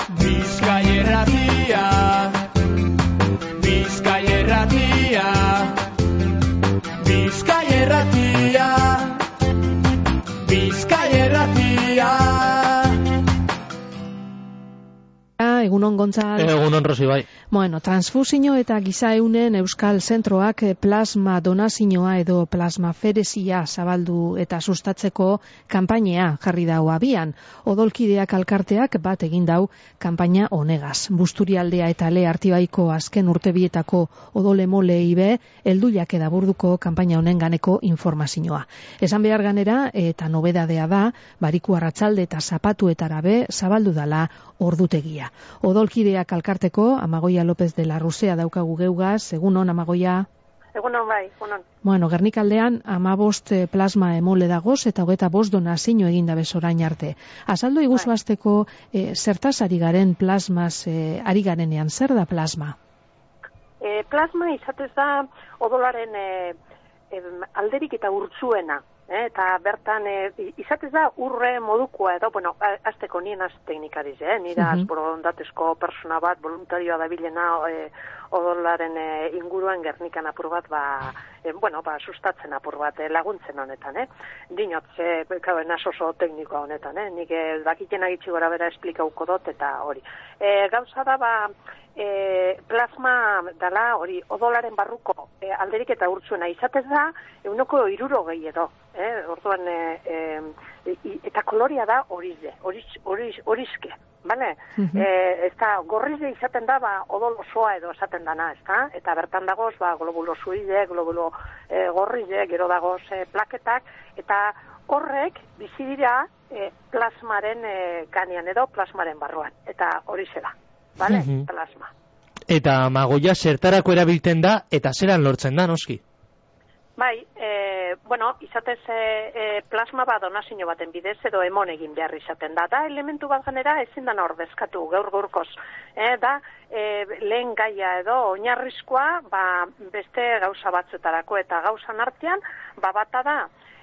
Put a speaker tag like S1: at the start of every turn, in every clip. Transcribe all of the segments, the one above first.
S1: Bizkai Irratia, Bizkai Irratia, Bizkai Irratia, Bizkai Irratia.
S2: Egunon Gontzal.
S3: Egunon Rosi bai.
S2: Bueno, transfusio eta gizaeunen Euskal Zentroak plasma donazioa edo plasmaferesia zabaldu eta sustatzeko kanpainea jarri dau abian. Odolkideak alkarteak bat egin dau kanpaina honegaz. Busturialdea eta Le Artibaiko azken urtebietako odolemolei be helduiak edaburduko kanpaina honen ganeko informazioa. Esan behar ganera eta nobedadea da, Bariku Arratsalde eta Zapatuetara be zabaldu dala ordutegia. Odolkideak alkarteko Amagoia López de la Rusea daukagu geugaz, egunon Amagoia.
S4: Egunon bai, egunon.
S2: Bueno, Gernikaldean 15 plasma emole dagoz eta 25 donazio egin dabe orain arte. Azaldu iguzu hasteko zertaz ari garen plasmaz ari garenean, zer da plasma?
S4: Plasma izatez da odolaren alderik eta urtsuena. Eta bertan izatez da urre modukoa edo, bueno, azteko nien az teknikariz, nire azborondatezko persona bat, voluntarioa dabilena odolaren inguruan Gernikan apur bat, sustatzen apur bat laguntzen honetan, Dinot, nasoso teknikoa honetan, nik dakiten agitzi gora bera esplikauko dut eta hori. Gauza da, plasma dala hori odolaren barruko alderik eta urtsuena izatez da 160 edo, orduan eta koloria da horizke, bale? Ez da, gorrize izaten da odol osoa edo esaten dana, ez da? Eta bertan dagoz, globulo zuide, globulo gorrize, gero dagoz plaketak, eta horrek bizi dira plasmaren ganean edo plasmaren barruan, eta horixe da. Bale, plasma.
S3: Eta Amagoia zertarako erabiltzen da eta zeran lortzen da, noski?
S4: Bai, izatez plasma donazio baten bidez edo emon egin behar izaten da. Da elementu bat ganera ezin dana ordezkatu gaur-gaurkoz. Da lehen gaia edo oinarrizkoa beste gauza batzuetarako eta gauzan artean bata da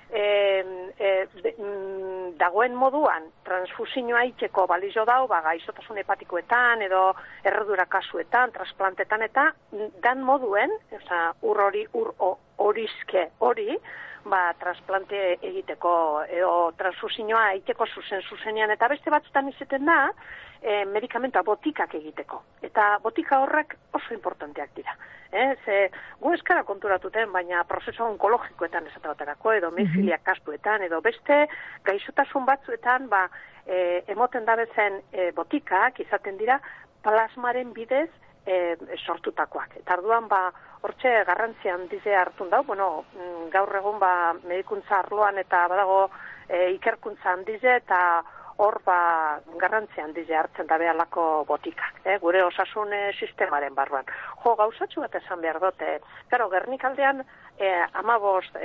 S4: dagoen moduan transfusioa itxeko balizo dau, gaixotasun hepatikoetan edo erredura kasuetan, trasplantetan eta dan moduen, ur horizke hori, trasplante egiteko edo transfusioa itxeko zuzenean eta beste batzutan izaten da medikamentoa botikak egiteko. Eta botika horrek oso importanteak dira. Gu eskara konturatuten, baina prozesu onkologikoetan esaterako edo mefilia kasuetan edo beste gaixotasun batzuetan emoten dabezen botikak izaten dira plasmaren bidez sortutakoak. Eta arduan hortxe garrantzia handize hartun dau, gaur egun medikuntza arloan eta badago ikerkuntza handize eta hor garrantzia handize hartzen da behalako botikak, gure osasun sistemaren barruan. Gauzatxu bat esan behar dute. Gernikaldean 15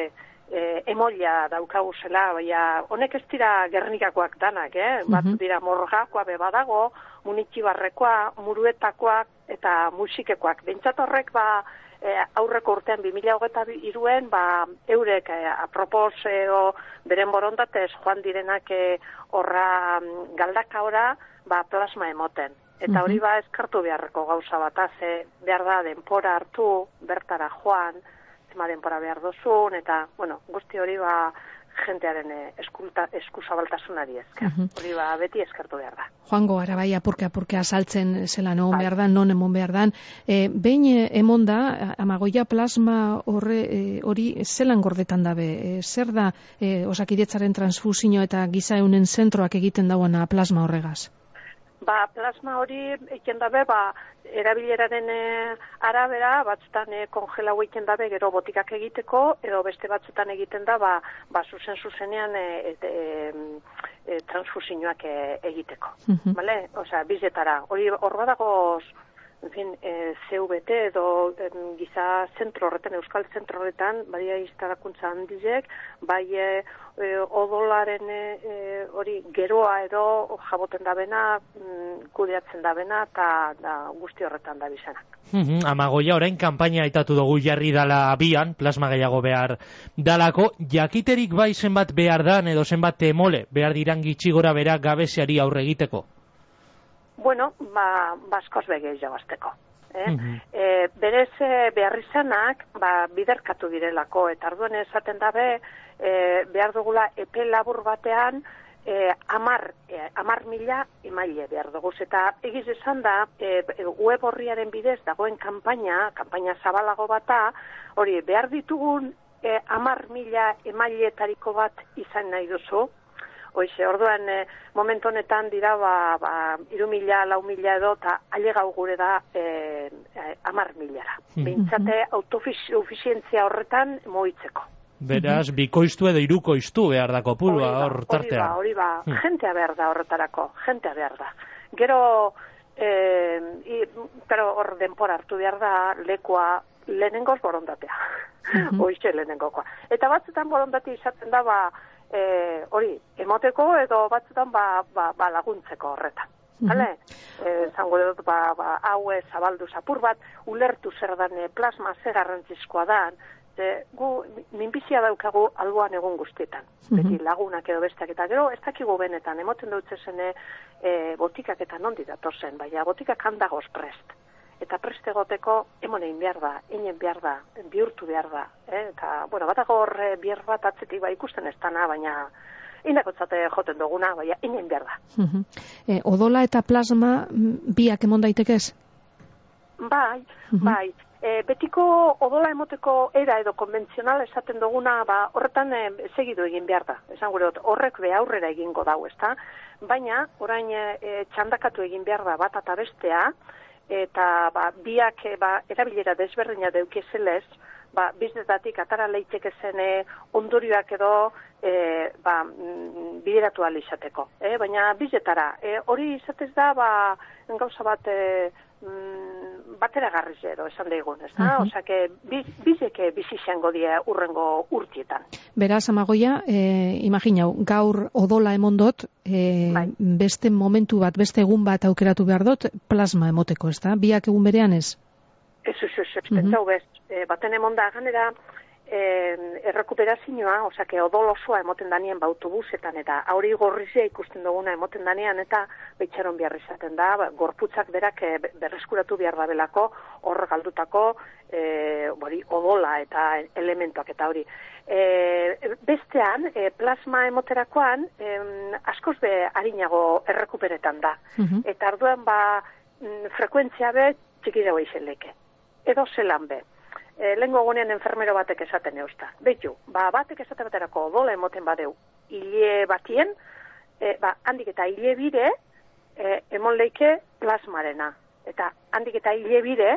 S4: emolia daukagu zela, honek ez dira Gernikakoak danak, bat dira morgakoa badago, munitxibarrekoa, muruetakoak eta musikekoak. Bentsat horrek aurreko urtean 2023-en eurek apropos beren borondatez joan direnak horra galdaka ora plasma emoten. Eta hori eskartu beharreko gauza bat, behar da denpora hartu, bertara joan, zema denpora behar dozun, eta guzti hori jentearen eskuzabaltasunari ezker. Hori beti eskartu behar da.
S2: Joango gara apurke azaltzen zela non behar dan, non emon behar dan. Behin emon da, Amagoia plasma hori zelan gordetan dabe? Zer da Osakidetzaren transfusio eta gizaeunen zentroak egiten dauana plasma horregaz?
S4: Plasma hori egiten dabe, erabileraren arabera, batzutan kongelau egiten dabe gero botikak egiteko, edo beste batzutan egiten da, zuzenean transfusioak egiteko. Bizetara. Hor badagoz, CVT edo giza zentro horretan, Euskal zentro horretan, badia iztarakuntza handizek, odolaren hori geroa edo jaboten dabena, kudeatzen dabena, eta guzti horretan da bizanak.
S3: Amagoia, orain kanpaina aitatu dugu jarri dala abian, plasma gehiago behar dalako, jakiterik zenbat behar dan edo zenbat emole behar diran gitxi gora bera gabeziari aurre egiteko?
S4: bueno, askoz bege jabazteko. Berez behar izanak biderkatu direlako, eta arduan esaten dabe behar dugula epe labur batean 10.000 emaile behar dugu. Eta egiz esan da, web horriaren bidez dagoen kampaina zabalago bata, hori behar ditugun 10.000 emaileetariko bat izan nahi duzu. Hoize, orduan, momentu honetan dira, 3.000, 4.000 edo, eta ailegau gure da 10.000-ara. Bintzate autosufizientzia horretan moitzeko.
S3: Beraz, bikoiztu edo hirukoiztu behar da kopurua hor tartean.
S4: Hori ba, jentea behar da horretarako, jentea behar da. Gero, hor denpora hartu behar da, lekua lehenengoz borondatea. Hoize lehenengokoa. Eta batzutan borondate izaten da, hori, emoteko edo batzutan laguntzeko horretan. Zango dut, hau zabaldu zapur bat, ulertu zer dan plasma zer garrantzizkoa dan, gu minbizia daukagu alboan egun guztietan. Beti lagunak edo besteak eta gero, ez dakigu benetan, emoten dutzen botikak eta nondi datozen, baina botikak handagoz prest. Eta preste goteko emonein behar da, einen behar da, bihurtu behar da. Eta, batago hor bihar bat atzetik ikusten ez dana, baina indakotzate joten duguna, baina einen behar da.
S2: Odola eta plasma biak emon daitekez?
S4: Bai. Betiko odola emoteko era edo konbentzional esaten duguna, horretan segidu egin behar da. Esan gure horrek aurrera egingo dau, ezta? Baina, orain txandakatu egin behar da bat eta bestea, eta biak erabilera desberdina deukezelez, biznetatik atara leitzeke zen ondorioak edo bideratu izateko. Baina bizetara, hori izatez da gauza bat batera garriz edo esan daigun, ez da? Osake, bizeke bizizango die urrengo urtietan.
S2: Beraz, Amagoia, imaginau, gaur odola emondot, beste momentu bat, beste egun bat aukeratu behar dut, plasma emoteko, ez da? Biak egun berean ez?
S4: Ez, pentsau bez. Baten emonda ganera, errekuperazioa, osake odol osoa emoten danien autobusetan, eta hori gorrizia ikusten duguna emoten danean, eta betxaron behar izaten da, gorputzak berak berreskuratu behar dabelako, hor galdutako odola eta elementuak eta hori. Bestean, plasma emoterakoan, askoz be harinago errekuperetan da. Eta arduan frekuentzia be txikideo izen leke. Edo zelan be. Lehenko gunean enfermero batek esaten eusta. Beitu, batek esaten baterako odola emoten badeu hile batien, handik eta hile bire emon leike plasmarena. Eta handik eta hile bire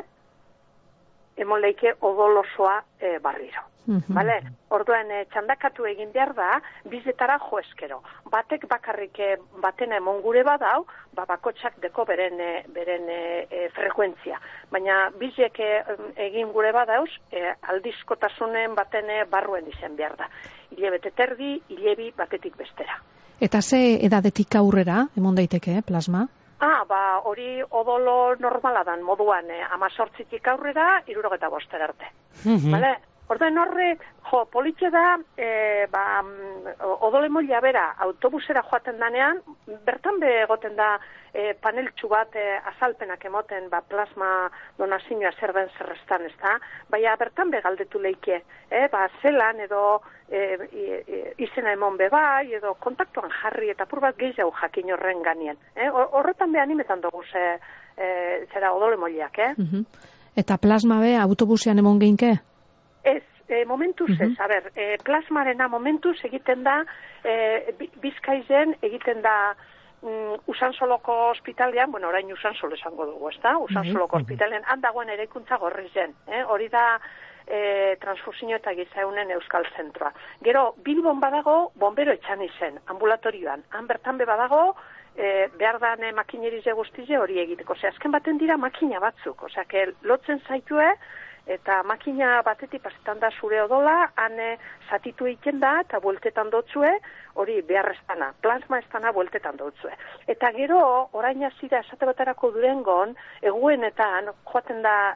S4: emon leike odol osoa barriro. Orduan txandakatu egin behar da, bizetara jo eskero. Batek bakarrik batena emon gure badau, bakotxak deko beren frekuentzia. Baina bizek egin gure badauz, aldizkotasunen baten barruen izen behar da. Hile bete terdi, hile bi batetik bestera.
S2: Eta ze edadetik aurrera, emon daiteke, plasma?
S4: Hori odolo normala dan moduan, 18tik aurrera, 65 arte. Orduan horrek, politxe da, odole moila bera autobusera joaten danean, bertan egoten da paneltxu bat azalpenak emoten plasma donazioa zer den zerrestan, ez da? Baina bertan galdetu leike, zelan edo izena emon bai, edo kontaktuan jarri eta pur bat gehiago jakin horren ganien. Horretan animetan dugu zera odole moileak,
S2: Eta plasma be autobusean emon geinke?
S4: Ez, momentuz ez, plasmarena momentuz egiten da, Bizkaizen egiten da Usansoloko ospitalean, orain Usansolo esango dugu, ez da? Usansoloko ospitalean, handagoen eraikuntza gorri zen, hori da transfusionio eta gizaunen euskal zentroa. Gero, Bilbon badago, bombero etxan izen, ambulatorioan, han bertan be badago, behar dan makinerize guztize hori egiteko, azken baten dira makina batzuk, lotzen zaitue, eta makina batetik pasetan da zure odola, han zatitu egiten da, eta bueltetan dotzue, hori beharreztana, plasma eztana bueltetan dotzue. Eta gero, orain azira esate baterako durengon, eguenetan, joaten da,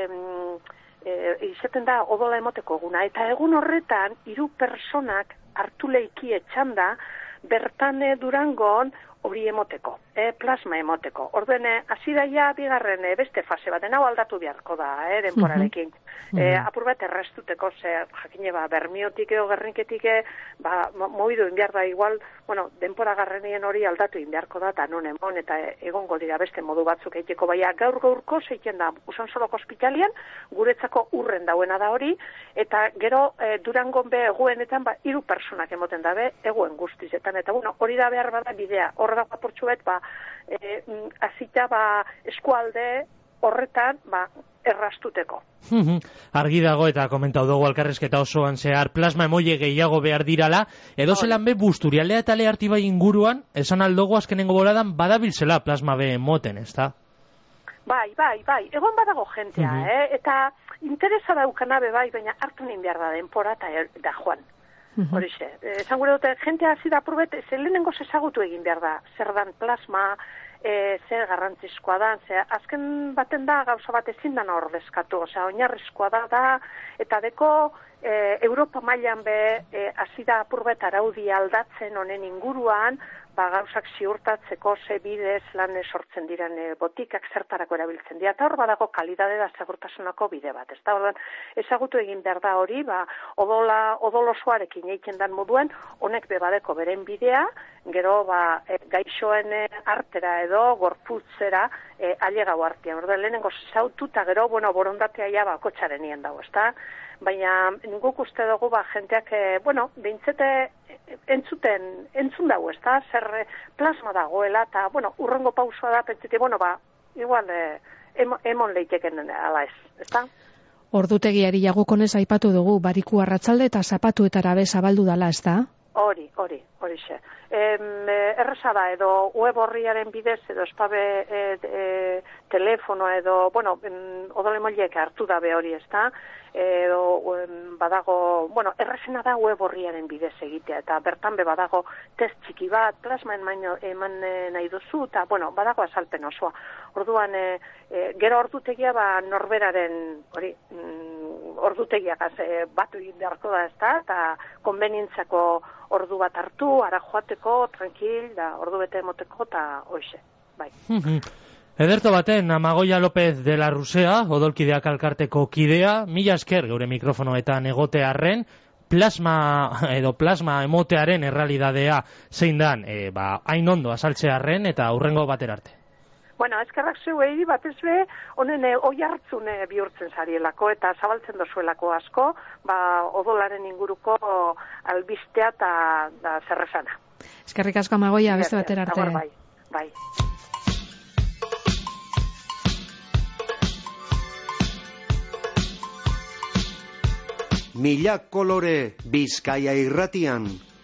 S4: izaten da odola emoteko eguna, eta egun horretan, 3 personak hartu leiki etxan da, bertan durangon, hori emoteko, plasma emoteko. Orduen, hasi daia bigarren beste fase bat, hau aldatu beharko da, denporarekin. Apur bat errestuteko, jakine, bermiotik edo gerrinketik, mobidu inbiar da igual, denpora garrenien hori aldatu inbiarko da, eta non emon, eta egongo dira beste modu batzuk eiteko, baina gaur-gaurko zeiten da, Usansoloko ospitalian, guretzako urren dauena da hori, eta gero Durangon be eguenetan, 3 personak emoten dabe, eguen guztizetan, eta hori da behar bada bidea, hor da apurtxu bet, azita eskualde horretan, errastuteko.
S3: Argi dago eta komentau dugu alkarrezketa osoan zehar plasma emoie gehiago behar dirala, edo zelan be Busturialdea eta Leartibai inguruan, esan aldogo azkenengo boladan badabiltzela plasma be emoten, ez da?
S4: Bai, egon badago jentea, eta interesa daukana bai, baina hartu nien behar da denpora eta da joan. Horixe, esan gure dute, jentea hasi da apurbet, lehenengo ezagutu egin behar da, zer dan plasma, zer garrantzizkoa da, azken baten da gauza bat ezin dana ordezkatu, oinarrizkoa da, eta deko Europa mailan be hasi da apurbet araudi aldatzen honen inguruan, gauzak ziurtatzeko ze bidez lan sortzen diren botikak zertarako erabiltzen dira, eta hor badago kalidade da segurtasunako bide bat, ez da, ezagutu egin behar da hori, odolosoarekin egiten dan moduen, honek bebadeko beren bidea, gero gaixoen artera edo gorputzera ailegau artean, lehenengo zautu eta gero, borondatea ja bakotxaren nien dago, ez da, baina guk uste dugu jenteak, behintzete entzun dago, ez da, zer plasma dagoela, eta, urrengo pausua da, pentsete, igual, emon leiteken ala ez da?
S2: Ordutegiari jagukonez aipatu dugu, bariku arratsalde eta zapatuetara be zabaldu dala, ez da?
S4: Hori xe. Erresa da, edo web horriaren bidez, edo espabe telefonoa, edo, odole moliek hartu dabe hori, ez da? Edo badago, erresena da web horriaren bidez egitea, eta bertan be badago test txiki bat, plasma eman nahi duzu, eta, badago azalpen osoa. Orduan, gero ordutegia norberaren, ordutegiak batu egin beharko da, ez da, eta konbenientzako ordu bat hartu, ara joateko, tranquil, da ordu bete emoteko, eta hoxe, bai.
S3: Ederto baten, Amagoia López de la Rusea, odolkideak alkarteko kidea, mila esker geure mikrofonoetan egotearren, plasma emotearen errealidadea zein dan, hain ondo azaltzearren eta hurrengo baterarte.
S4: Eskerrak zeuei batez be, honen oi hartzun bihurtzen zarielako eta zabaltzen dozuelako asko, odolaren inguruko albistea eta zerrezana.
S2: Eskerrik asko Amagoia, beste baterarte.
S4: Bai.
S5: Mila kolore Bizkaia irratian.